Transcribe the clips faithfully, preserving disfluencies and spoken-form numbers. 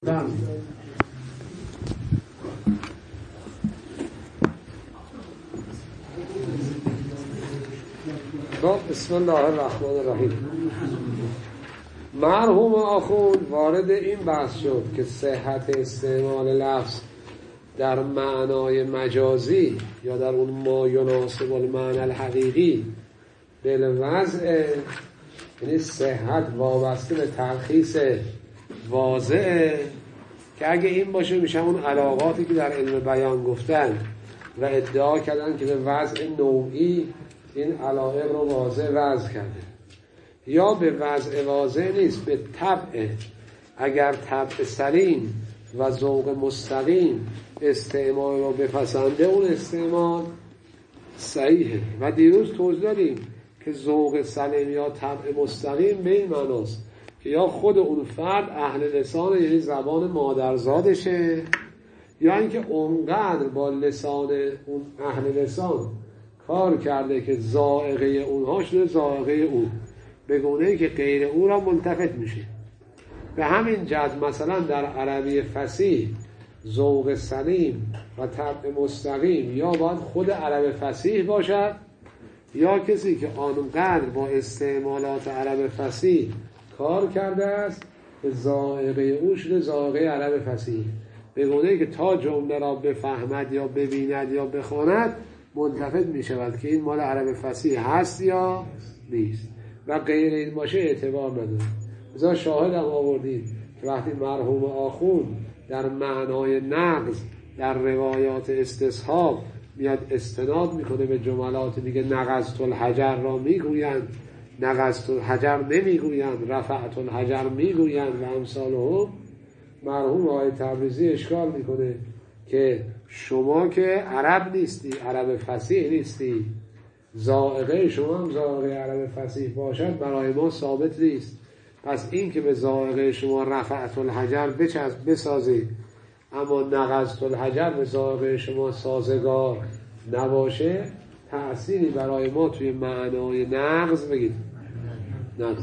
بله. بسم الله الرحمن الرحیم. مرحوم آخوند وارد این بحث شد که صحت استعمال لفظ در معنای مجازی یا در اون ما یناسب المعنی الحقیقی بالوضع، یعنی صحت وابسته به تلخیص واضحه که اگه این باشه میشه اون علاقاتی که در علم بیان گفتن و ادعا کردن که به وضع نوعی این علایق رو واضح وضع کرده، یا به وضع واضح نیست، به طبع. اگر طبع سلیم و ذوق مستقیم استعمال رو بپسنده اون استعمال صحیحه. و دیروز توضیح دادیم که ذوق سلیم یا طبع مستقیم به این معناست که یا خود اون فرد اهل لسان، یعنی زبان مادرزادشه، یا اینکه اونقدر با لسان اون اهل لسان کار کرده که ذائقه اونها شده ذائقه او، به گونه‌ای که غیر او را ملتفت میشه. به همین جهت مثلا در عربی فصیح ذوق سلیم و طبع مستقیم یا باید خود عرب فصیح باشد یا کسی که آنقدر با استعمالات عرب فصیح کار کرده است که ذائقه او شده ذائقه عرب فصیح، به گونه‌ای که تا جمله را بفهمد یا ببیند یا بخواند ملتفت می شود که این مال عرب فصیح هست یا نیست، و غیر این باشه اعتبار نداره. بذار شاهد هم آوردیم که وقتی مرحوم آخوند در معنای نقض در روایات استصحاب میاد استناد میکنه به جملات میگه نقضت الحجر را میگویند، نقضت الحجر نمیگویند، رفعت الحجر میگویند و امثالهم، مرحوم آقای تبریزی اشکال میکنه که شما که عرب نیستی، عرب فصیح نیستی، ذائقه شما هم ذائقه عرب فصیح باشد برای ما ثابت نیست. پس این که به ذائقه شما رفعت الحجر بچسب بسازید اما نقضت الحجر به ذائقه شما سازگار نباشه، تأثیری برای ما توی معنای نقض بگید نداره.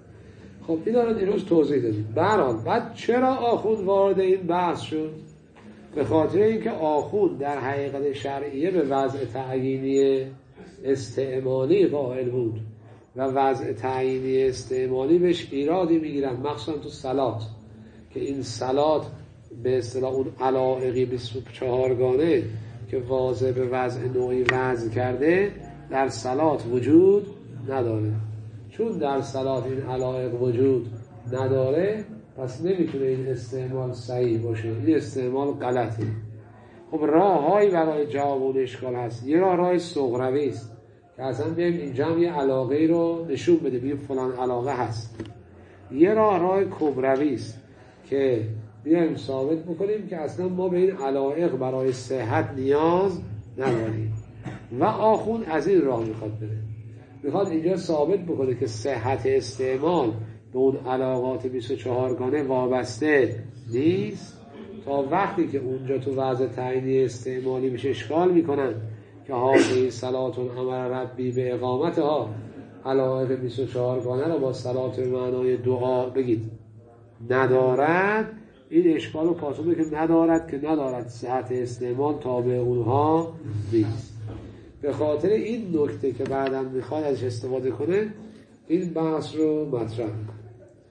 خب این رو دیروز توضیح دادیم. برحال بعد چرا آخوند وارد این بحث شد؟ به خاطر اینکه آخوند در حقیقت شرعیه به وضع تعیینی استعمالی قائل بود و وضع تعیینی استعمالی بهش ایرادی میگیرن، مخصوصا تو صلات، که این صلات به اصطلاح اون علایقی بیست و چهار گانه که واضح به وضع نوعی وضع کرده در صلات وجود نداره. چون در صلات این علایق وجود نداره پس نمیتونه این استعمال صحیح باشه، این استعمال غلطه. خب راه هایی برای جواب اون اشکال هست. یه راه راه صغروی است که اصلا بیم اینجا هم یه علاقه رو نشون بده، بیم فلان علاقه هست. یه راه راه کبروی است که بیایم ثابت بکنیم که اصلا ما به این علایق برای صحت نیاز نداریم. و آخوند از این راه میخواد بره، میخواد اینجا ثابت بکنه که صحت استعمال به اون علاقات بیست و چهار گانه وابسته نیست، تا وقتی که اونجا تو وضع تعیینی استعمالی میشه اشکال میکنن که هاذه صلات امر ربی به اقامتها، علایق بیست و چهار گانه رو با صلات به معنای دعا بگید ندارد. این اشکال رو پاسخ بده که ندارد، که ندارد صحت استعمال تابع اونها نیست. به خاطر این نکته که بعداً میخواد ازش استفاده کنه این بحث رو مطرح کنه.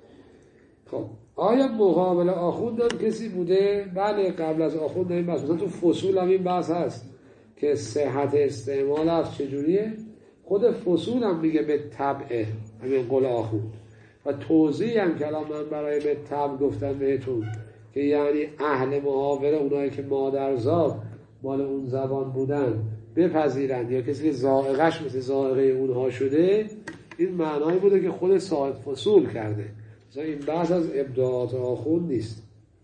خب آیا مقابل آخوند هم کسی بوده؟ بله، قبل از آخوند این بحث، مثلا تو فصول هم این بحث هست که صحت استعمال هست چجوریه؟ خود فصول هم میگه به طبع، همین قول آخوند، و توضیح هم که الان من برای به طبع گفتم بهتون که یعنی اهل محاوره، اونایی که مادرزاد مال اون زبان بودن بپذیرند، یا کسی که ذائقه‌اش مثل ذائقه اونها شده، این معنایی بوده که خود صاحب فصول کرده. مثلا این بحث از ابداعات آخوند نیست.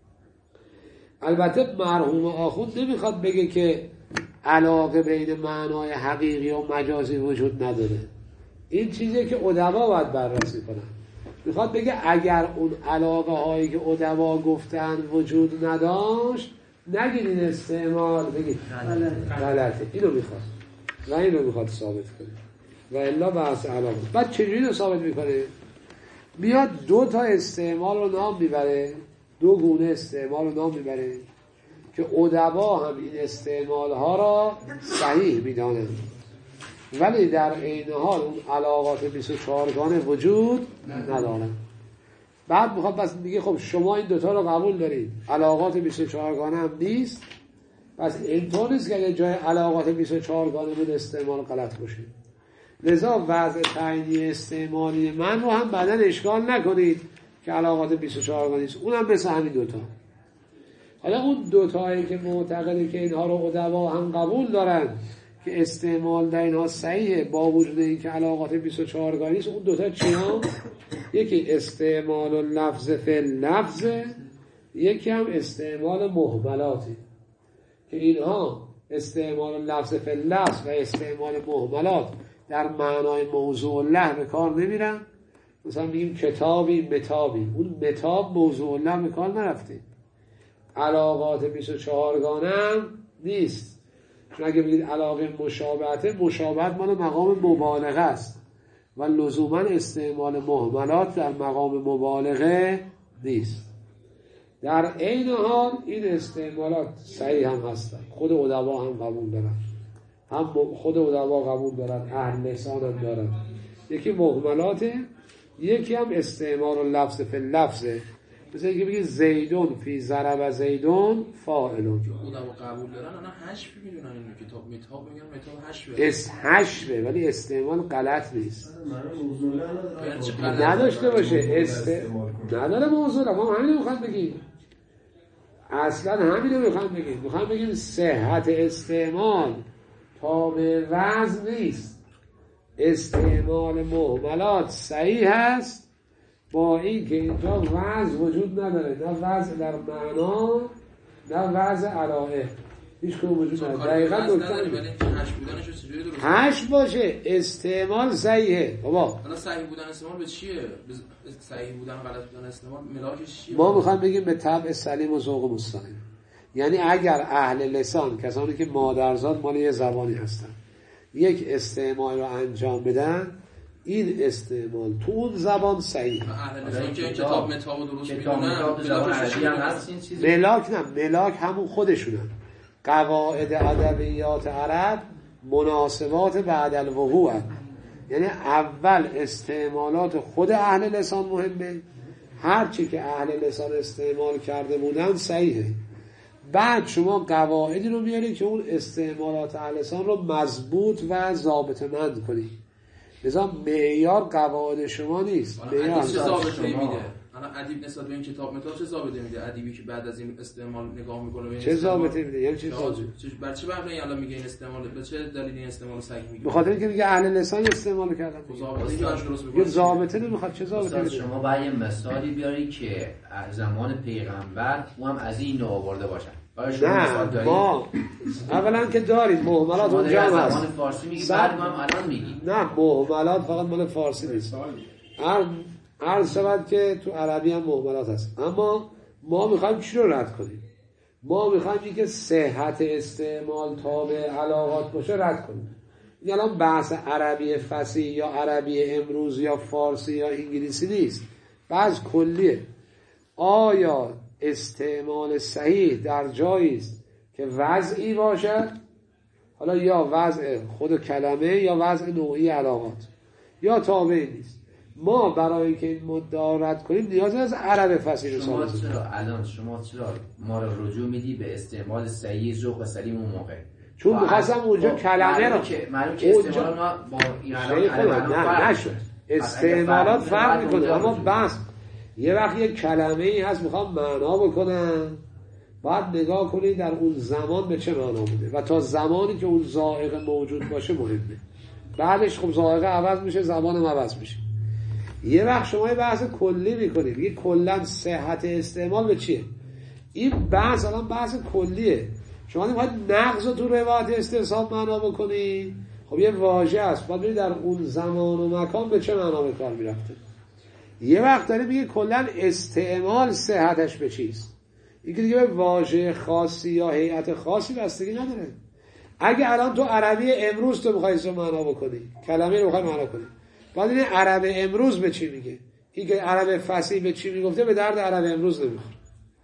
البته مرحوم آخوند نمیخواد بگه که علاقه بین معنای حقیقی و مجازی وجود نداره. این چیزی که ادبا باید بررسی کنن. میخواد بگه اگر اون علاقه هایی که ادبا گفتن وجود نداشت، نگید این استعمال بگید غلطه. اینو میخواد و اینو میخواد ثابت کنه و الا بحث علاقه. بعد چجوری رو ثابت میکنه؟ میاد دو تا استعمال رو نام میبره، دو گونه استعمال رو نام میبره که ادبا هم این استعمال ها را صحیح میدانند، ولی در عین حال اون علاقات بیست و چهار گانه وجود ندارند. بعد میخواد بس میگه خب شما این دوتا رو قبول دارید، علاقات بیست و چهار گانه هم نیست، پس اینطور نیست که اگه جای علاقات بیست و چهار گانه بود استعمال غلط باشه. لذا وضع تعیینی استعمالی من رو هم بعداً اشکال نکنید که علاقات بیست و چهار گانه نیست، اونم مثل همین دوتا. حالا اون دوتایی که معتقده که اینها رو ادبا هم قبول دارن که استعمال در اینها صحیحه با وجود این که علاقات بیست و چهار گانه نیست، اون دوتا چی هم؟ یکی استعمال لفظ فی لفظ، یکی هم استعمال مهملاتی که اینها استعمال لفظ فی لفظ و استعمال مهملات در معنای موضوع له به کار نمیرن. مثلا میگیم کتابی متابی، اون متاب موضوع له به کار نرفته. علاقات بیست و چهار گانه هم نیست، چون اگه بگید علاقه مشابهته، مشابهت مال مقام مبالغه است و لزوما استعمال مهملات در مقام مبالغه نیست. در عین حال این استعمالات صحیح هم هستن، خود ادبا هم قبول دارن، هم خود ادبا قبول دارن، اهل لسان هم دارن. یکی مهملاته، یکی هم استعمال لفظ فی لفظه. مثل اینکه بگید زیدون فی ضرب زیدون فاعلون. ادبا قبول دارن، انا حشو میدونن این کتاب متاب میگن متاب حشوه. اس حشوه ولی استعمال غلط نیست. نداشته باشه است نداره موضوع. ما همین میخوام بگیم، اصلا همین رو میخوام بگیم. میخوام بگیم صحت استعمال تابع وزن نیست، استعمال مهملات صحیح هست، با این که اینجا وزن وجود نداره، نه وزن در معنا نه وزن علائه، هیچ کنون وجود نداره. دقیقا نکته هش باشه استعمال صحیحه. بابا حالا صحیح بودن استعمال به چیه؟ صحیح بودن غلط بودن استعمال ملاکش چیه؟ ما میخوایم بگیم به طبع سلیم و ذوق مستقیم. یعنی اگر اهل لسان، کسانی که مادرزاد مال یه زبانی هستن، یک استعمال رو انجام بدن، این استعمال تو اون زبان صحیح. اهل لسان که کتاب متاب درست میدونن، ملاک نه، ملاک همون خودشونن. قواعد ادبیات عرب مناسبات بعد الوقوع، یعنی اول استعمالات خود اهل لسان مهمه، هرچی که اهل لسان استعمال کرده بودن صحیحه، بعد شما قواعدی رو میاری که اون استعمالات اهل لسان رو مضبوط و ضابطه مند کنی. لذا معیار قواعد شما نیست، معیار چه ضابطه میده؟ حالا ادیب نسبت به این کتاب متاب چه ضابطه میده؟ ادیبی که بعد از این استعمال نگاه میکنه چه ضابطه میده؟ یعنی چه ضابطه؟ بر چه مبنایی الان میگه این استعمال، به چه دلیلی این استعمال صحیح میگه؟ به خاطر اینکه میگه اهل لسان استعمال کردن. ضابطه که درست میگه. یه ضابطه نمیخواد، چه ضابطه میده؟ شما باید یه مثالی بیاری که زمان پیغمبر اون هم از این نوع آورده باشه. نه ما اولا که داریم مهملات اونجا هم هست. زمان فارسی میگی، بعد ما هم الان میگی. نه مهملات فقط مال فارسی نیست. عرض شود که تو عربی هم مهملات هست، اما ما میخوایم چی رو رد کنیم؟ ما میخوایم که صحت استعمال تابع علاقات باشه رد کنیم. این الان بحث عربی فصیح یا عربی امروز یا فارسی یا انگلیسی نیست، بحث کلیه. آیا استعمال صحیح در جایی است که وضعی باشد، حالا یا وضع خود کلمه یا وضع نوعی علاقات، یا تابعی نیست؟ ما برای که این مدعا رد کنیم نیاز از عرب فصیح رو شما چرا الان شما چرا ما رو رجوع میدی به استعمال صحیح ذوق سلیم اون موقع؟ چون می‌خواستم اونجا کلمه رو که معلوم که استعمال ما با ایران نه نشد، استعمالات فرق میکنه، اما بس یه وقت یه کلمه ای هست میخوام معنا بکنم، باید نگاه کنید در اون زمان به چه معنا بوده و تا زمانی که اون ذائقه موجود باشه مهمه. بعدش خب ذائقه عوض میشه، زمان هم عوض میشه. یه وقت شما یه بحث کلی میکنید، یه کلا صحت استعمال به چیه؟ این بحث الان بحث کلیه. شما نمیخواید نقض رو تو روایت استحساب معنا بکنید، خب یه واژه است، باید برید در اون زمان و مکان به چه معنا به کار میرفته. یه وقت داره میگه کلا استعمال صحتش به چیست، این که دیگه به واژه خاصی یا هیئت خاصی بستگی نداره. اگه الان تو عربی امروز تو میخوای اسم معنا بکنی، کلمه رو میخوای معنا کنی، باید این عرب امروز به چی میگه. این که عرب فصیح به چی میگفته به درد عرب امروز نمیخوره.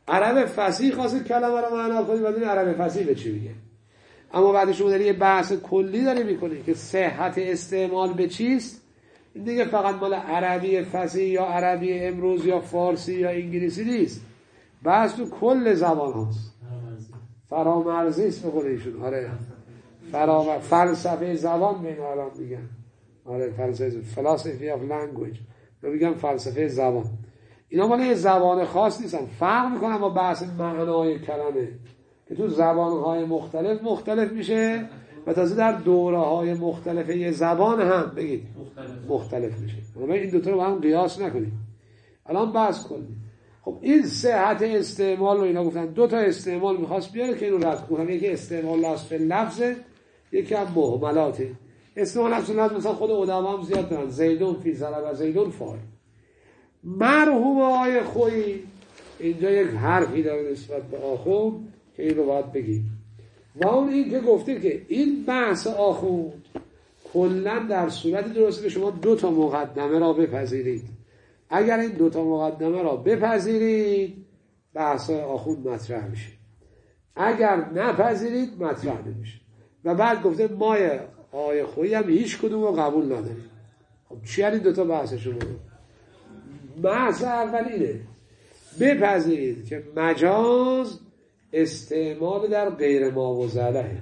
عرب فصیح خاصه کلمه رو معنا کنی بعد این عرب فصیح به چی میگه. اما بعد شما داری یه بحث کلی داری میکنی که صحت استعمال به چیست، این دیگه فقط مال عربی فصیح یا عربی امروز یا فارسی یا انگلیسی نیست، بحث تو کل زبان هاست. فرامرزی است به قول ایشون. آره فرام فلسفه زبان به این الان میگن. آره فلسفه philosophy of language رو میگن فلسفه زبان. اینا مال یه زبان خاص نیستن، فرق میکنن با بحث معنای کلمه که تو زبانهای مختلف مختلف میشه و تازه در دوره های مختلف یه زبان هم بگید مختلف, مختلف میشه. اما این دوتا رو با هم قیاس نکنید. الان بحث کنید. خب این صحت استعمال رو اینا گفتن دو تا استعمال میخواست بیاره که اینو رد کنم. یکی استعمال لفظ لفظه، یکی هم مهملاته. استعمال لفظ لفظ مثلا خود ادما هم زیاد دارن، زیدون فی ضرب و زیدون فاعل. مرحوم آقای خویی اینجا یک حرفی داره نسبت به آخوند که این رو باید بگیم و اون این که گفته که این بحث آخوند کلن در صورتی درسته که شما دو تا مقدمه را بپذیرید. اگر این دو تا مقدمه را بپذیرید بحث آخوند مطرح میشه، اگر نپذیرید مطرح نمیشه. و بعد گفته ما آقای خویی هم هیچ کدوم رو قبول نداریم. خب چی این دو تا بحث شما؟ بحث اول اینه بپذیرید که مجاز استعمال در غیر ماوزلهه.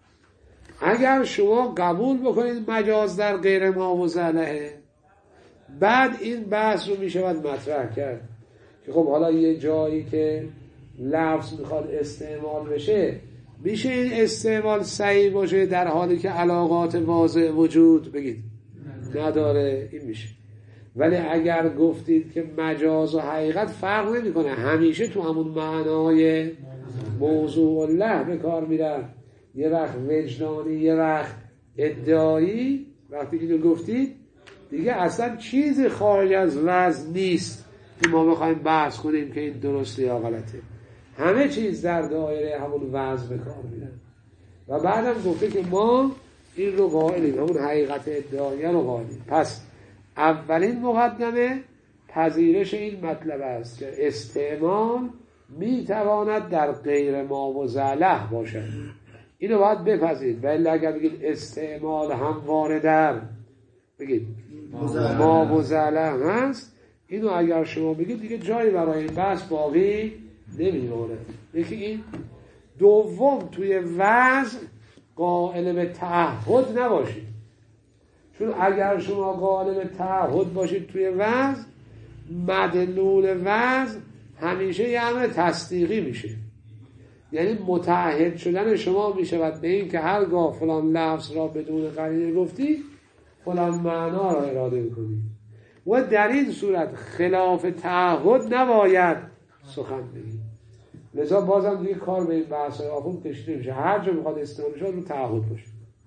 اگر شما قبول بکنید مجاز در غیر ماوزلهه، بعد این بحث رو میشود مطرح کرد که خب حالا یه جایی که لفظ میخواد استعمال بشه میشه این استعمال صحیح باشه در حالی که علاقات واضح وجود بگید نداره، این میشه. ولی اگر گفتید که مجاز و حقیقت فرق نمیکنه، همیشه تو همون معنای موضوع الله به کار میرن، یه وقت وجدانی یه وقت ادعایی، وقتی اینو گفتید دیگه اصلا چیزی خارج از وزن نیست که ما بخوایم بحث کنیم که این درسته یا غلطه. همه چیز در دایره همون وزن به کار میرن. و بعدم گفته که ما این رو قائلیم، همون حقیقت ادعایی رو قائلیم. پس اولین مقدمه پذیرش این مطلب است که استعمال میتواند در غیر ماوزله باشد. اینو باید بپذیرید. ولی اگر بگید استعمال همواره در بگید ماوزله هست، اینو اگر شما بگید دیگه جایی برای این بحث باقی نمیمونه. یکی این. دوم توی وزن قائل به تعهد نباشید، چون اگر شما قائل به تعهد باشید توی وزن، مدلول وزن همیشه یه امر تصدیقی میشه. یعنی متعهد شدن شما میشود به این که هرگاه فلان لفظ را بدون قرینه گفتی فلان معنا را اراده کنی و در این صورت خلاف تعهد نباید سخن بگید. لذا بازم دیگه کار به این بحث آخوند کشیده میشه. هر جا میخواد استعمال شد رو تعهد باشه.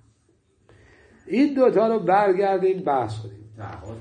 این دوتا رو برگردیم بحث کنیم. تعهد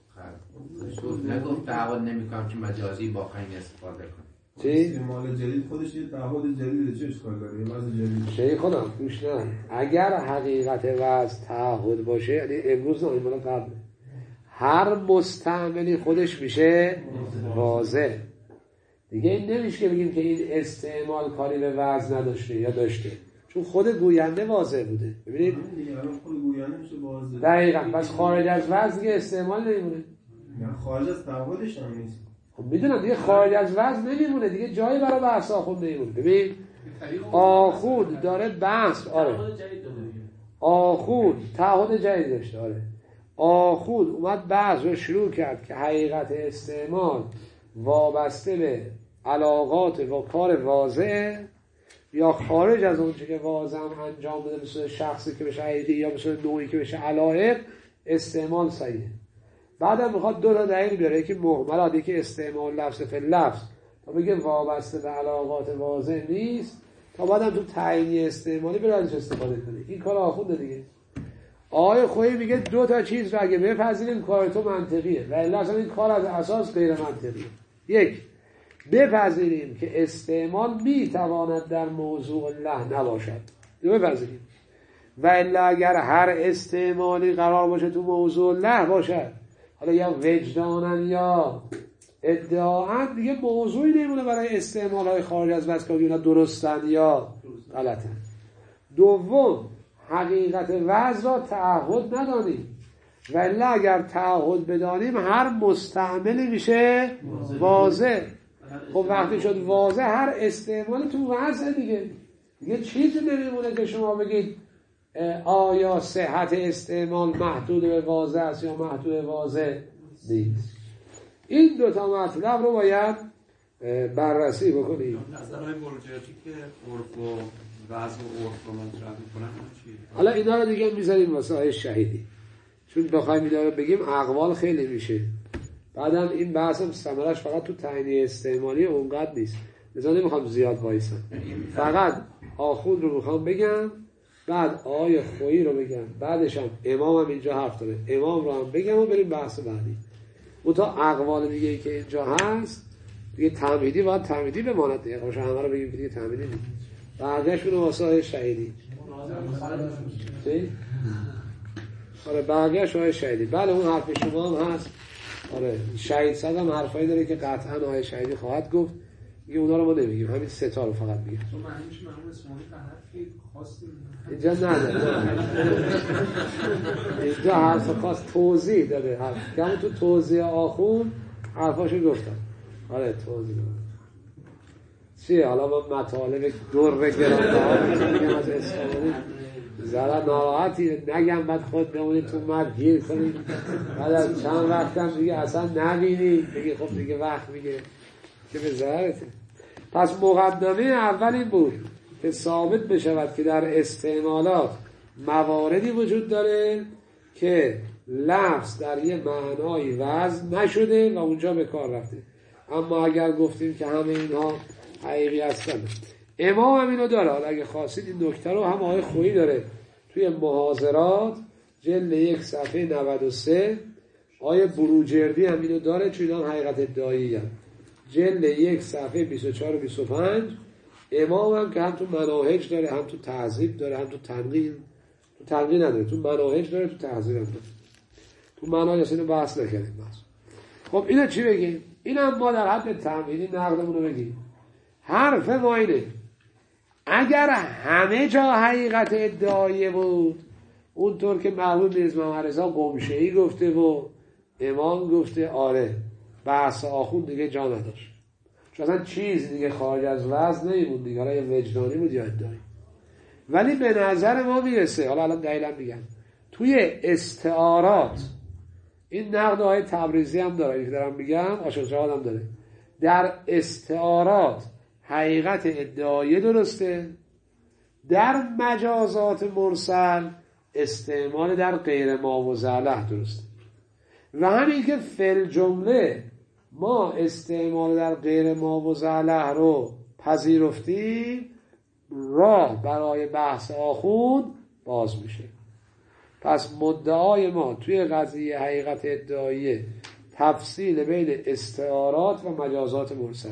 خب نگفت تعهد نمیکنم که مجازی با قرینه استفاده کنم. چی؟ استعمال جدید خودش یه تعهد جدیده، چه اشکال داره؟ یه وضع جدید. شیخ خودم گوش نه. اگر حقیقت وضع تعهد باشه، یعنی امروز نه این مالا قبل، هر مستعملی خودش میشه واضح. دیگه این نمیشه که بگیم که این استعمال کاری به وضع نداشته یا داشته، چون خود گوینده واضح بوده. ببینید خود گوینده میشه واضح. دقیقاً. پس خارج از وضع دیگه استعمال نمیمونه. نه خارج از تعهدش هم نیست. خب میدونم دیگه خارج از وزن نمیمونه، دیگه جایی برای بحث آخوند نمیمونه. ببین آخوند داره بحث، آره آخوند تعهد جدید داشته، آره آخوند اومد بحث رو شروع کرد که حقیقت استعمال وابسته به علاقات و کار واضح یا خارج از اون چه که واضح انجام بده، مثل شخصی که بشه حقیقی یا مثل نوعی که بشه علایق، استعمال صحیحه. بعدم میخواد دو تا دلیل بیاره، یکی مهملات، یکی استعمال لفظ فی لفظ، تا بگه وابسته به علاقات واضح نیست، تا بعدم تو تعیین استعمالی بره ازش استفاده کنه. این کار آخونده دیگه. آقای خویی میگه دو تا چیز رو اگه بپذیریم کار تو منطقیه و الا اصلا این کار از اساس غیر منطقیه. یک، بپذیریم که استعمال میتواند در موضوع الله نباشد، اینو بپذیریم. و الا اگر هر استعمالی قرار باشه تو موضوع الله باشد، حالا یا وجدانن یا ادعاً دیگه موضوعی نمونه برای استعمال های خارج از وضع که اینا درستن یا غلطن. دوم، حقیقت وضع را تعهد ندانیم، ولی اگر تعهد بدانیم هر مستعملی میشه واضح. خب وقتی شد واضح هر استعمال تو وضع دیگه دیگه چیزی نمیمونه که شما بگید آیا صحت استعمال محدود به واضح است یا محدود به واضح نیست. این دوتا مطلب رو باید بررسی بکنیم. نظرهای مرجعاتی که عرف و وضع و عرف رو مطرح میکنن چیه؟ حالا اینا رو دیگه میذاریم واسه آیه شهیدی، چون بخوایم اینا رو بگیم اقوال خیلی میشه. بعدم این بحث هم ثمرش فقط تو تعیین استعمالی اونقدر نیست، لذا نمیخوام زیاد وایسم، فقط آخوند رو میخوام بگم، بعد آیه خویی رو بگم، بعدش هم امام هم اینجا حرف داره، امام رو هم بگم و بریم بحث بعدی. اون تا اقوال دیگه ای که اینجا هست دیگه تمهیدی باید تمهیدی بماند دیگه، باشه همه رو بگیم دیگه تمهیدی نیست. بعدش اون واسه آیه شهیدی چی؟ آره بقیه‌اش آیه شهیدی. بله اون حرف شما هم هست. آره شهید صد هم حرفایی داره که قطعا آیه شهیدی خواهد گفت، دیگه اونا رو ما نمیگیم، همین سه تا رو فقط میگیم. تو معنی میشه معمول اسمانی فقط خاصی اینجا نداره، اینجا حرف خاص توضیح داده، حرف که همون تو توضیح آخون حرفاشو گفتم. آره توضیح داده چیه؟ حالا من مطالب در گرانبها میگم از اسلامی ذره ناراحتی نگم بعد خود بمونی تو مرد گیر کنی، بعد از چند وقتم دیگه اصلا نبینی بگی خب دیگه وقت میگه که به ضررته. پس مقدمه اول این بود که ثابت بشود که در استعمالات مواردی وجود داره که لفظ در یه معنای وضع نشده و اونجا به کار رفته. اما اگر گفتیم که همه اینها حقیقی هستن، امام هم اینو داره. حالا اگه خواستید این نکته رو هم آقای خویی داره توی محاضرات جلد یک صفحه نود و سه، آقای بروجردی هم اینو داره چون اینا هم حقیقت ادعایی هم جلد یک صفحه بیست و چهار و بیست و پنج. امام هم که هم تو مناهج داره، هم تو تهذیب داره، هم تو تنقیح، تو تنقیح نداره، تو مناهج داره، تو تهذیب هم داره. تو مناهج اینو بحث نکردیم. خب اینو چی بگیم؟ اینم ما در حد تمهیدی نقدمون رو بگیم. حرف ما اینه اگر همه جا حقیقت ادعایی بود، اونطور که مرحوم میرزا محمد رضا قمشه‌ای گفته و امام گفته، آره بحث آخوند دیگه جا نداشت، چون اصلا چیز دیگه خارج از وضع نمیمون دیگه، حالا یه وجدانی بود یا ادعایی. ولی به نظر ما میرسه، حالا الان دلیلم میگم، توی استعارات این نقد های تبریزی هم داره که دارم میگم، عاشق جهاد هم داره، در استعارات حقیقت ادعایی درسته، در مجازات مرسل استعمال در غیر ماوزعله درسته. و همین که فل جمله ما استعمال در غیر ماوزعله رو پذیرفتیم، راه برای بحث آخوند باز میشه. پس مدعای ما توی قضیه حقیقت ادعایی تفصیل بین استعارات و مجازات مرسل.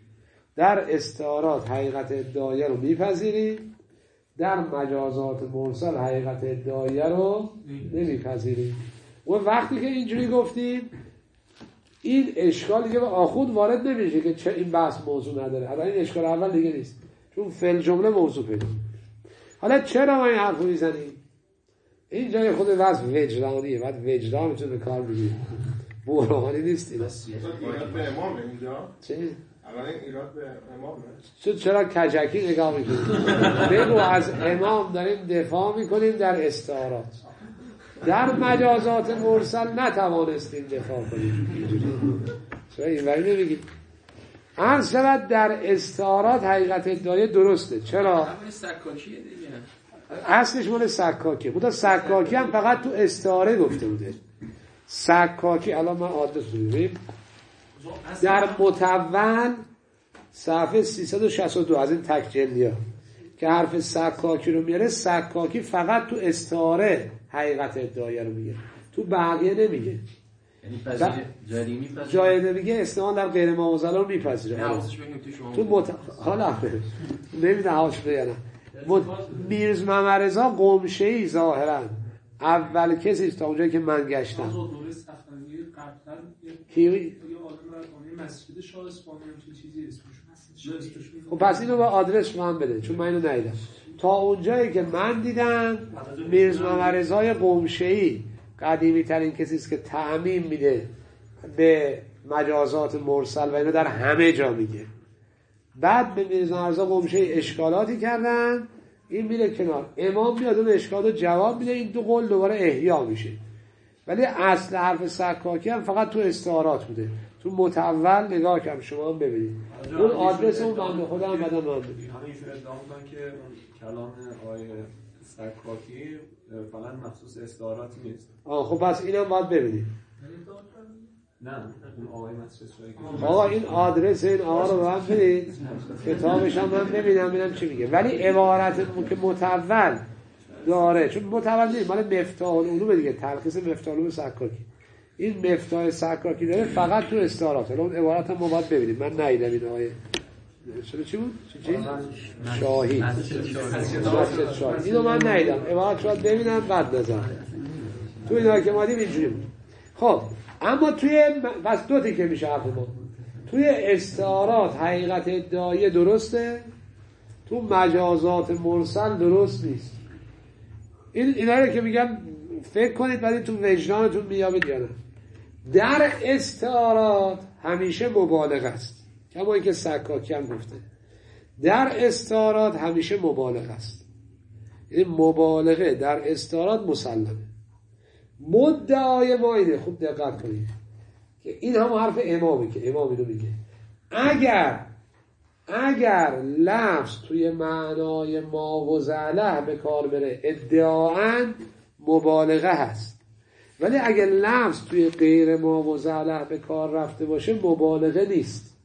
در استعارات حقیقت ادعایی رو میپذیریم، در مجازات مرسل حقیقت ادعایی رو نمیپذیریم. و وقتی که اینجوری گفتیم این اشکال دیگه به آخوند وارد نمیشه که چه این بحث موضوع نداره. حالا این اشکال اول دیگه نیست، چون فعل جمله موضوع پیدا. حالا چرا ما این حرفو میزنیم؟ این جای خود وضع وجدانیه، بعد وجدان میتونه به کار بگیره، برهانی نیست این. ایراد به امامه اینجا؟ چی؟ اولین ایراد به امامه. چون چرا کجکی نگاه میکنیم؟ بگو از امام داریم دفاع میکنیم در استعارات، در مجازات مرسل نتوانستیم دفاع کنیم. اینجوری چرا اینوری نمیگیم؟ عرض شود در استعارات حقیقت ادعای درسته. چرا؟ همین سکاکیه دیگه، اصلش مال سکاکیه. بودا سکاکی هم فقط تو استعاره گفته بوده. سکاکی الان من آدرس رو ببینیم در متول صفحه سیصد و شصت و دو از این تک جلدی ها که حرف سکاکی رو میاره، سکاکی فقط تو استعاره حقیقت ادعایی رو میگه، تو بقیه نمیگه. یعنی پذیره جایی میپذیره، جای نمیگه استعمال در غیر ماوزعله رو میپذیره. تو مت... حالا نمیدونه حواش بیانه مت... میرزا محمد رضا قمشه‌ای ظاهرا اول کسی تا اونجایی که من گشتم کی مسجد شاه اصفهانی هم چیزی اسمشون هست. خب پس اینو با آدرس من بده چون من اینو ندیدم. تا اونجایی که من دیدم میرزا رضای قمشه‌ای قدیمی ترین کسی است که تعمیم میده به مجازات مرسل و اینو در همه جا میگه. بعد به میرزا رضا قمشه‌ای اشکالاتی کردن، این میره کنار، امام میاد اون اشکالات رو جواب میده، این دو قول دوباره احیا میشه. ولی اصل حرف سکاکی هم فقط تو استعارات بوده. تو متول نگاه کردم، شما هم ببینید اون آدرس اون بنده خودم هم بدم من ببینید. همه ایشون ادعا میکنن که اون کلام آقای سکاکی فقط مخصوص استعاراتی نیست. آه خب پس اینم باید ببینید. نه اون آقای مسجد شاهی آقا این آدرس این آقا رو به من بدید، کتابش هم من ببینم ببینم چی میگه. ولی عبارت که متول داره، چون متول نیست، مال مفتاح العلوم دیگه، تلخیص مفتاح العلوم سکاکی. این مفتاح سکاکی داره فقط تو استعارات. الان اون عبارت هم ما باید ببینیم. من ندیدم این آقای چرا چی بود؟ چی چی؟ شاهی. مسجد شاهی. اینو من ندیدم. عبارت شاید ببینم بعد بزنم. تو اینا که ما دیدیم اینجوری بود. خب اما توی بس دو تیکه میشه حرف ما. توی استعارات حقیقت ادعایی درسته، تو مجازات مرسل درست نیست. این اینا رو که میگم فکر کنید بعد تو وجدانتون میابید یا نه. در استعارات همیشه مبالغه است، کما اینکه سکاکی هم گفته در استعارات همیشه مبالغه است. یعنی مبالغه در استعارات مسلمه. مدعای ما اینه، خوب دقت کنید که این هم حرف امامه که امام اینو میگه، اگر اگر لفظ توی معنای ما و زله به کار بره ادعاً مبالغه هست، ولی اگر لفظ توی غیر ما و زله به کار رفته باشه مبالغه نیست.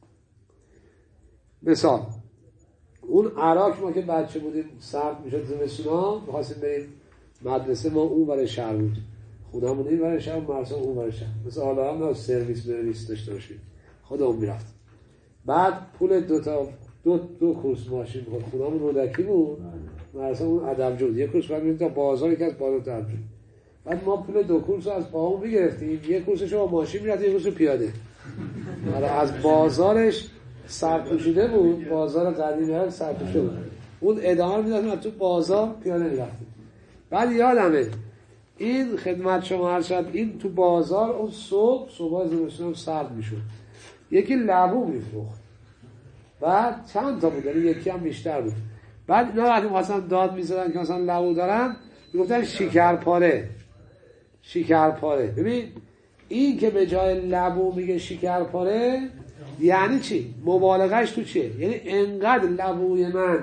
مثال اون عراق ما که بچه بودیم سرد میشد زمستونا می‌خواستیم بریم مدرسه، ما اون برای شهر بود، خودمون این برای شهر، مرسا اون برای شهر، مثل حالا هم سرویس برویس داشته باشیم، خودمون میرفت. بعد پول دو تا دو دو کورس ماشین بود، خودمون رودکی بود، مرسا اون ادبجو بود، یک کورس بعد میریم تا بازار، یکی از بازار ادبجو. بعد ما پول دو کورس رو از پاهمون میگرفتیم، یک کورسش با ماشین میرفتیم، یک کورس پیاده. آره از بازارش سرپوشیده بود، بازار قدیمی هم سرپوشیده بود، اون ادامه میدادیم تو بازار پیاده میرفتیم. بعد یادمه این خدمت شما عرض شد، این تو بازار اون صبح صبح زمستون سرد میشد، یکی لبو میفروخت، بعد چند تا بود، یکی هم بیشتر بود. بعد اینا وقتی مثلا داد میزدن که مثلا لبو دارن میگفتن شکرپاره شکرپاره. ببین این که به جای لبو میگه شکرپاره یعنی چی؟ مبالغهش تو چیه؟ یعنی انقدر لبوی من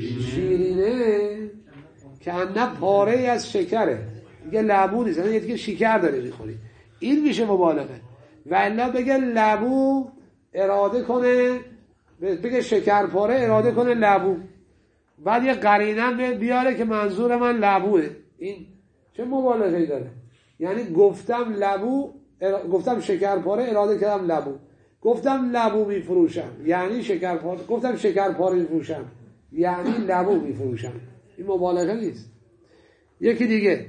شیرینه که انه پاره از شکره، میگه لبو نیست، یعنی که شکر داره میخوری، این میشه مبالغه. و الا بگه لبو اراده کنه، بگه شکرپاره اراده کنه لبو، بعد یه قرینه بیاره که منظور من لبوه، این چه مبالغه‌ای داره؟ یعنی گفتم لبو ارا... گفتم شکرپاره اراده کردم لبو، گفتم لبو میفروشم یعنی شکرپاره، گفتم شکرپاره میفروشم یعنی لبو میفروشم، این مبالغه نیست. یکی دیگه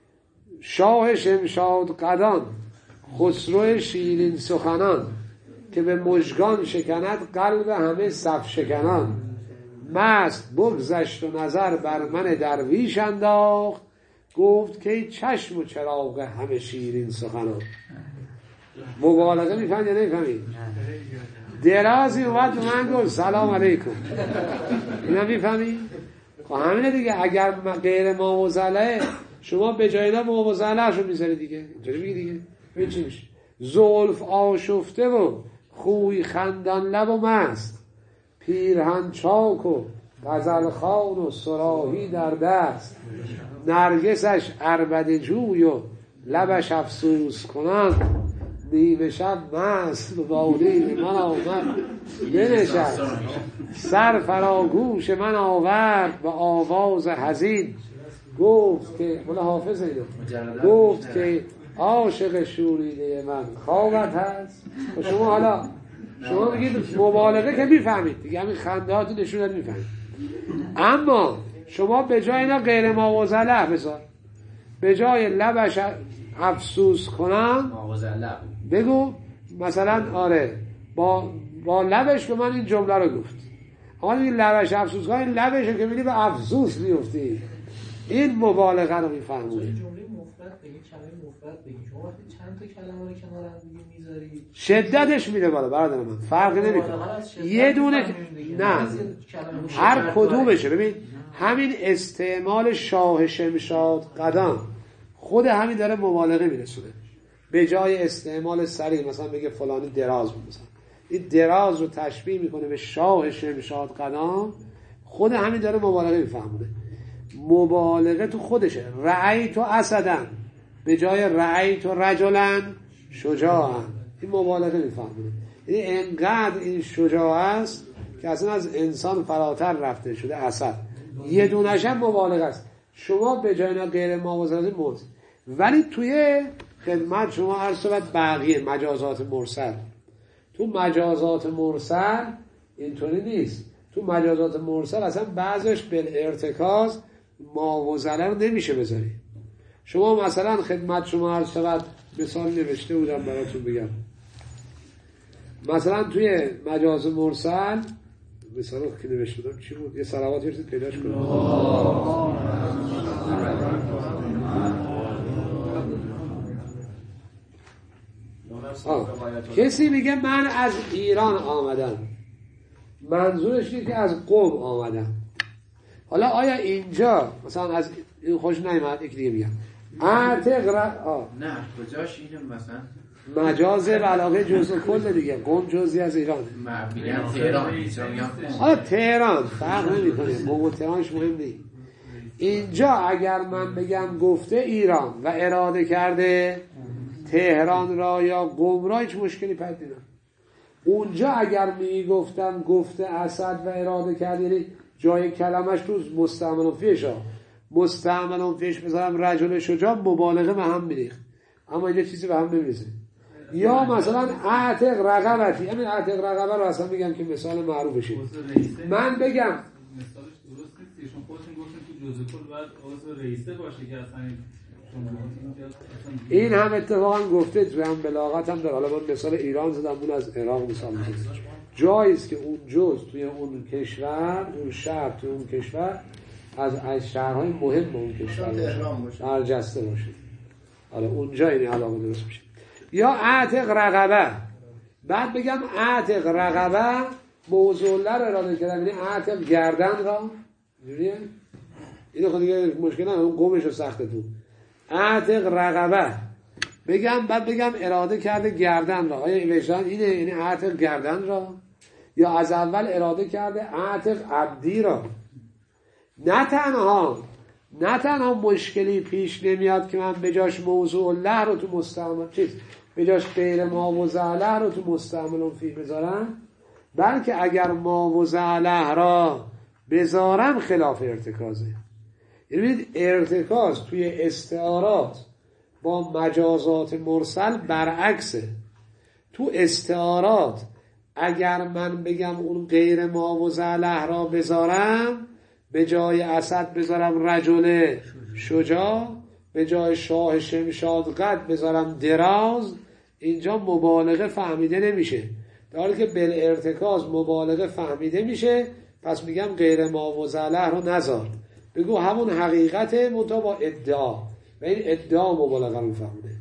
شاه شمشاد قدان خسرو شیرین سخنان، که به مژگان شکند قلب همه صف شکنان، مست بگذشت و نظر بر من درویش انداخت، گفت که چشم و چراغ همه شیرین سخنان. مبالغه میفهمید یا نمیفهمید؟ درازی اومد و من گفت سلام علیکم، اینا میفهمید؟ خب همینه دیگه. اگر غیر ماوزله شما به جای اینا ماوزله شو میذاری دیگه، اینجوری میگی دیگه. ببین چی میشه؟ زلف آشفته و خوی خندان لب و مست، پیرهن چاک و غزل خوان و صراحی در دست، نرگسش عربده جوی و لبش افسوس کنان، نیمه شب مست و باده من آمد بنشست، سر فراگوش من آورد و آواز حزین، گفت که مولا حافظ ایده گفت که عاشق شوریده من خوابت هست. و شما حالا شما میگید مبالغه که میفهمید دیگه، همین خنده هاتون نشونت میفهمید. اما شما به جای اینا غیر ماوزله بذار، به جای لبش افسوس کنم بگو مثلا آره با با لبش به من این جمله رو گفت. اما این لبش افسوسگاه، این لبش که می‌بینی به افسوس میفتی. این مبالغه رو میفهمونه. جمله مفرد بگی، کلمه مفرد بگی، شما وقتی چند تا کلمه رو کنار هم دیگه میذاری شدتش میده بالا برادر من، فرقی نمیکنه. یه دونه نه، هر کدومشه. ببین همین استعمال شاه شمشاد قدم خود همین داره مبالغه میرسونه. به جای استعمال سریع مثلا بگه فلانی دراز بود، مثلا این دراز رو تشبیه میکنه به شاه شمشاد قدم، خود همین داره مبالغه میفهمونه. مبالغه تو خودشه. رأیت اسدن به جای رأیت رجلا شجاعا، این مبالغه میفهمونه. یعنی انقدر این شجاع است که اصلا از انسان فراتر رفته شده اسد. یه دونش هم مبالغه است. شما به جای اینا غیر موازنه موز، ولی توی خدمت شما عرض شود بقیه مجازات مرسل، تو مجازات مرسل اینطوری نیست. تو مجازات مرسل اصلا بعضش بالارتکاز ماوزله رو نمیشه بذاری. شما مثلا خدمت شما عرض شود مثال نوشته بودم براتون بگم، مثلا توی مجاز مرسل مثلا که نوشته بودم چی بود؟ یه صلوات یه چیز پیداش کنم. کسی میگه من از ایران آمدم، منظورش اینه که از قم آمدم. حالا آیا اینجا مثلا از این خوش نیامد؟ یک دیگه میگم اعتق ر... نه کجاش اینه مثلا مجاز علاقه جزء کل دیگه. قم جزئی از ایران. میگن تهران، حالا تهران فرق نمیکنه، قم و تهرانش مهم نیست. اینجا اگر من بگم گفته ایران و اراده کرده تهران را یا قم را، هیچ مشکلی پیدا نمیشه. اونجا اگر میگفتم گفته اسد و اراده کرده، یعنی جای کلمش تو مستعمل فیش ها مستعمل فیش بذارم رجل شجاع، مبالغه به هم میریخت. اما اینجا چیزی به هم نمیریزه. یا مثلا اعتق رقبتی، همین اعتق رقبه رو اصلا میگم که مثال معروفشه. من بگم مثالش درست نیست، شما خودتون گفتین تو جزء کل باید عضو رئیسه باشه که اصلا این هم اتفاقا گفته تو هم بلاغت هم داره. حالا من مثال ایران زدم، اون از عراق مثال میزنم. جاییست که اون جز توی اون کشور، اون شهر توی اون کشور از از شهرهای مهم اون کشور باشه، برجسته باشه. حالا اونجا این علاقه درست میشه. یا اعتق رقبه، بعد بگم اعتق رقبه موضوع لر اراده کردم، یعنی اعتق گردن را، اینجوریه؟ اینو خود دیگه مشکل نه، اون قومش رو سخته تو. اعتق رقبه بگم، بعد بگم اراده کرده گردن را. آیا وجدان اینه؟ یعنی اعتق گردن را، یا از اول اراده کرده اعتق عبدی را. نه تنها نه تنها مشکلی پیش نمیاد که من به جاش موضوع له رو تو مستعمل چیز به جاش غیر ما و زعله رو تو مستعمل فی بذارم، بلکه اگر ما و زعله را بذارم خلاف ارتکازه. یعنی ارتکاز توی استعارات با مجازات مرسل برعکسه. تو استعارات اگر من بگم اون غیر ما و زعله را بذارم، به جای اسد بذارم رجل شجاع، به جای شاه شمشاد قد بذارم دراز، اینجا مبالغه فهمیده نمیشه. در حالی که بالارتکاز مبالغه فهمیده میشه، پس میگم غیر ما و زعله رو نذار، بگو همون حقیقت منتها با ادعا، و این ادعا مبالغه رو فهمیده.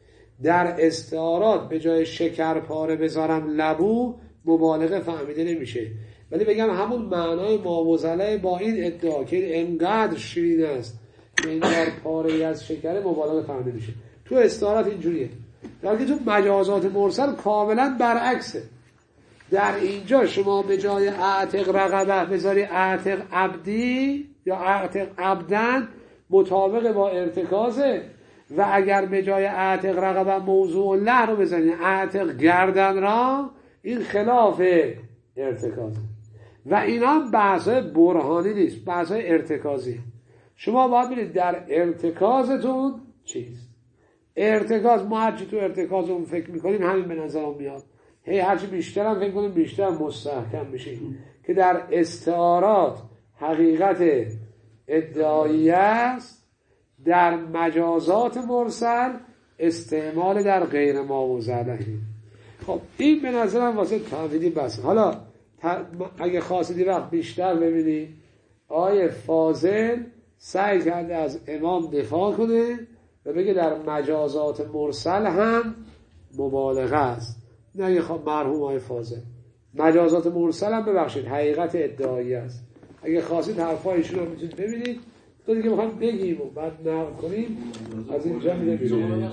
در استعارات به جای شکر پاره بذارم لبو، مبالغه فهمیده نمیشه، ولی بگم همون معنای ماوزله با این ادعا که انقدر شیرین است که این در پاره از شکر، مبالغه فهمیده میشه. تو استعارات اینجوریه، در که تو مجازات مرسل کاملا برعکسه. در اینجا شما به جای اعتق رقبه بذاری اعتق عبدی یا اعتق عبدن، مطابق با ارتکازه. و اگر به جای اعتق رقبه موضوع له رو بزنی اعتق گردن را، این خلاف ارتکازه. و اینا بحثای برهانی نیست، بحثای ارتکازی. شما باید ببینید در ارتکازتون چیست. ارتکاز، ما هرچی تو ارتکازمون فکر میکنیم همین به نظرم میاد. هی هرچی بیشتر هم فکر کنیم بیشتر مستحکم میشیم که در استعارات حقیقت ادعایی است، در مجازات مرسل استعمال در غیر ما و زعلهی. خب این به نظرم واسه تعویدی بس. حالا اگه خواستید وقت بیشتر ببینی آیه فاضل سعی کرده از امام دفاع کنه و بگه در مجازات مرسل هم مبالغه است. نه اگه خب مرحوم آیه فاضل مجازات مرسل هم ببخشید حقیقت ادعایی است. اگه خواستید حرفایشون رو میتونید ببینید. تو دیگه میخوام بگیم و بعد نقل کنیم از اینجا میره بیرون.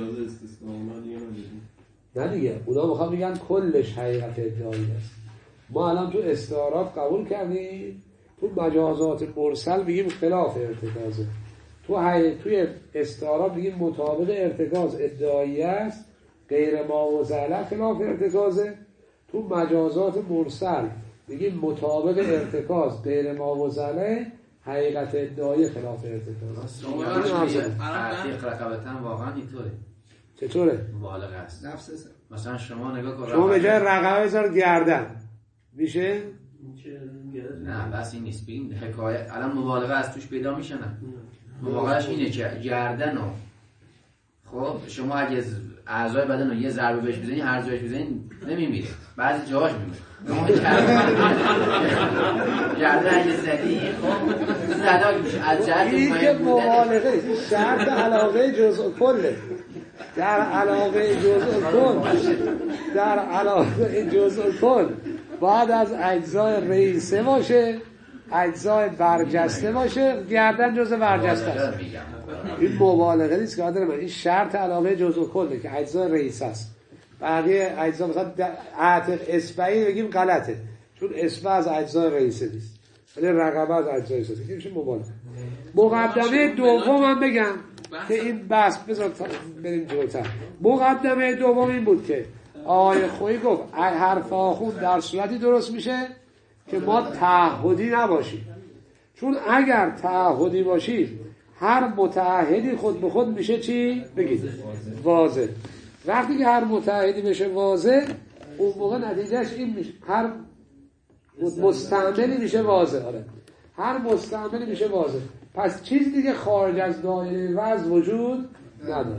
نه دیگه اونا میخوام بگن کلش حقیقت ادعایی است. ما الان تو استعارات قبول کردیم، تو مجازات مرسل میگیم خلاف ارتکازه. تو حی... توی استعارات میگیم مطابق ارتکاز ادعایی است، غیر ما و زعله خلاف ارتکازه. تو مجازات مرسل میگیم مطابق ارتکاز غیر ما و زعله حقیقت ادعایی خلاف ارتکاز. تحقیق رقبتن واقعا اینطوره. چطوره؟ مبالغه است. نفس مثلا شما نگاه کن، شما به جای رقبه بذار گردن میشه؟ نه بس این نیست. ببین حکایت الان مبالغه از توش پیدا میشه. نه مبالغهش اینه که گردن رو خب شما اگه اعضای بدن رو یه ضربه بهش بزنی هر جایش بزنی نمیمیره، بعضی جاهاش میمیره. گردن اگه زدی خب زداک میشه. از جهت این که مبالغه شرط علاقه جزء کله. در علاقه جزء کل در علاقه جزء کل باید از اجزای رئیسه باشه، اجزای برجسته باشه. گردن جزء برجسته است. این مبالغه نیست که آدم من این شرط علاقه جزء کله که اجزای رئیسه است. بقیه اجزا مثلا عاتق اصبعی بگیم غلطه چون اصبع از اجزای رئیسه نیست ولی رقبه از اجزای رئیسه. این میشه مبالغه. مقدمه دوم هم بگم که این بحث بذار بریم جلوتر. مقدمه دوم این بود که آقای خویی گفت حرف آخون در صورتی درست میشه که ما تعهدی نباشیم، چون اگر تعهدی باشیم هر متعهدی خود به خود میشه چی؟ بگید واضح. وقتی که هر متعهدی بشه واضح اون موقع نتیجهش این میشه هر مستعملی میشه واضح. آره هر مستعملی میشه واضح. پس چیز دیگه خارج از دایره وضع وجود نداره.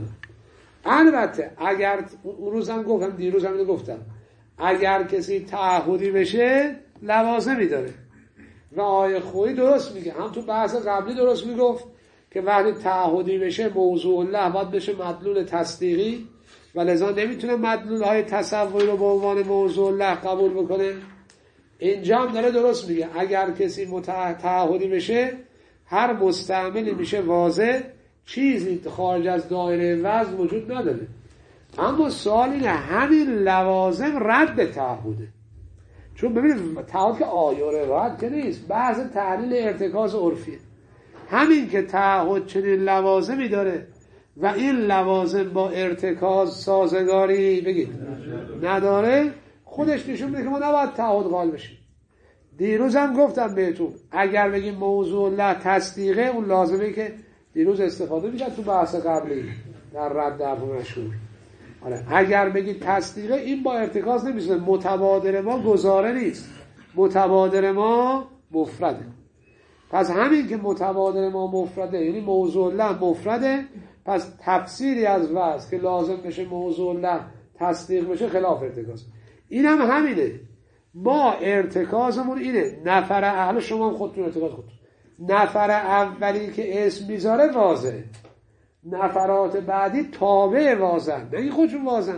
البته اگر اون روزم گفتم دیروز هم گفتم اگر کسی تعهدی بشه لوازمی داره و آیه خویی درست میگه، هم تو بحث قبلی درست میگفت که وقتی تعهدی بشه موضوع الله باید بشه مدلول تصدیقی و لذا نمیتونه مدلول های تصوری رو به عنوان موضوع الله قبول بکنه. اینجا هم داره درست میگه اگر کسی متعهدی بشه هر مستعملی میشه واضح، چیزی خارج از دایره وضع وجود نداره. اما سوال اینه همین لوازم رد تعهده، چون ببینید تعهد که آیه رد که نیست، بحث تحلیل ارتکاز عرفیه. همین که تعهد چنین لوازمی داره و این لوازم با ارتکاز سازگاری بگید نداره، خودش نشون میده که ما نباید تعهد قائل بشیم. دیروز هم گفتم بهتون اگر بگیم موضوع الله تصدیقه اون لازمه که دیروز استفاده میکرد تو بحث قبلی در رد در مشهور. آره اگر بگید تصدیقه این با ارتکاز نمیشه. متبادر ما گزاره نیست، متبادر ما مفرده. پس همین که متبادر ما مفرده یعنی موضوع الله مفرده، پس تفسیری از وضع که لازم بشه موضوع الله تصدیق بشه خلاف ارتکاز. این هم همینه. ما ارتکازمون اینه. نفر اهل شما هم خودتون ارتکاز خودتون. نفر اولی که اسم میذاره واضحه، نفرات بعدی تابع واضحن، نه این خودشون واضحن.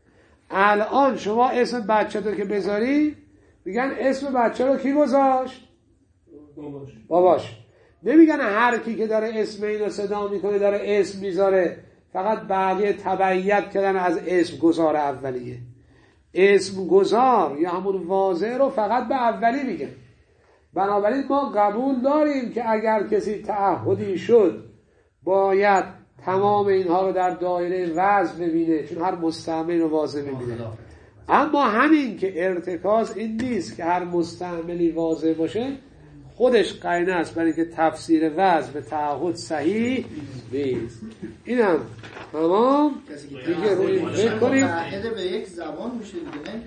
الان شما اسم بچه تو که بذاری میگن اسم بچه رو کی گذاشت؟ باباش. باباش. نمیگن هر کی که داره اسم اینو صدا میکنه داره اسم میذاره، فقط بقیه تبعیت کردن از اسم گذار اولیه. اسم گذار یا همون واضح رو فقط به اولی میگن. بنابراین ما قبول داریم که اگر کسی تعهدی شد باید تمام اینها رو در دایره وضع ببینه، چون هر مستعمل رو واضح ببینه. اما همین که ارتکاز این نیست که هر مستعملی واضح باشه خودش قرینه است برای که تفسیر وضع به تعهد صحیح نیست. اینم تمام دیگه روی فکر کنیم. متعهد به یک زبان میشه دیگه،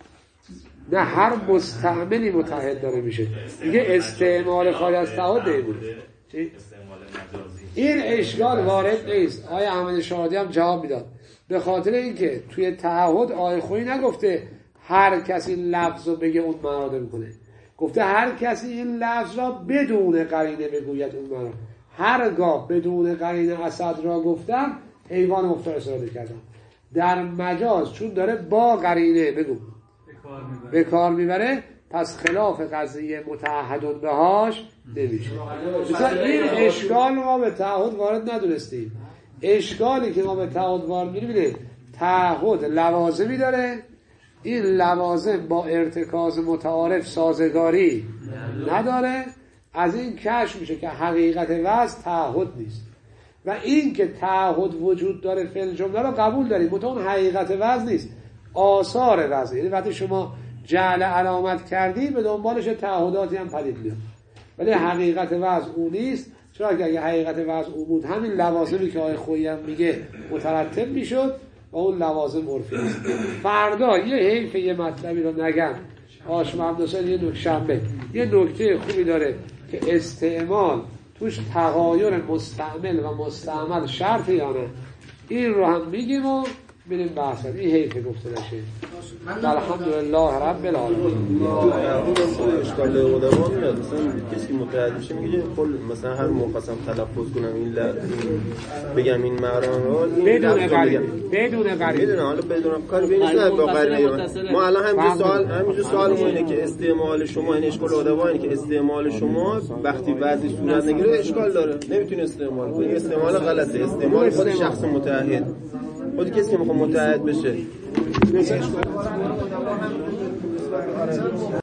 نه هر مستعملی متعهد داره میشه دیگه. استعمال خارج از تعهد نمیشه. این اشکال وارد نیست. آیا احمد شهادی هم جواب میداد به خاطر اینکه توی تعهد آیه خویی نگفته هر کسی لفظ رو بگه اون معنا میکنه، گفته هر کسی این لفظ را بدون قرینه بگوید اون معنا. هرگاه بدون قرینه اسد را گفتم حیوان مفترس استفاده کردم. در مجاز چون داره با قرینه بگو به کار میبره، پس خلاف قضیه متعهدون بهاش نمیشه. مثلا این اشکال ما به تعهد وارد ندونستیم. اشکالی که ما به تعهد وارد می‌بینیم، تعهد لوازمی داره، این لوازم با ارتکاز متعارف سازگاری نداره، از این کشف میشه که حقیقت وضع تعهد نیست. و این که تعهد وجود داره فعل جمله رو قبول داریم، منتها اون حقیقت وضع نیست، آثار وضع. یعنی وقتی شما جعل علامت کردی به دنبالش تعهداتی هم پدید میاد، ولی حقیقت وضع اون نیست. چرا که اگه حقیقت وضع اون بود همین لوازمی که آیه خویی هم میگه مترتب میشد و اون لوازم عرفی است. فردا یه حیف یه مطلبی رو نگم، آش محمد حسین یه نکشنبه یه نکته خوبی داره که استعمال توش تغایر مستعمل و مستعمل شرط یا نه، این رو هم میگیم و بریم بحث کنیم. این حیفه گفته نشه. الحمدلله رب العالمین. تو اشکال ادبا میاد، مثلا کسی که متعهد میشه میگه کل مثلا هر موقع خواستم تلفظ کنم این ل... بگم این معنا رو بدون قرینه بدون قرینه بدون حالا بدون کاری بین نه با قرینه. ما الان همین سوال همین سوال اینه که استعمال شما این اشکال ادبا اینه که استعمال شما وقتی بعضی صورت نگیره اشکال داره، نمیتونی استعمال کنی. استعمال غلطه، استعمال خود شخص متعهد، خود کسی که میخواد متعهد بشه.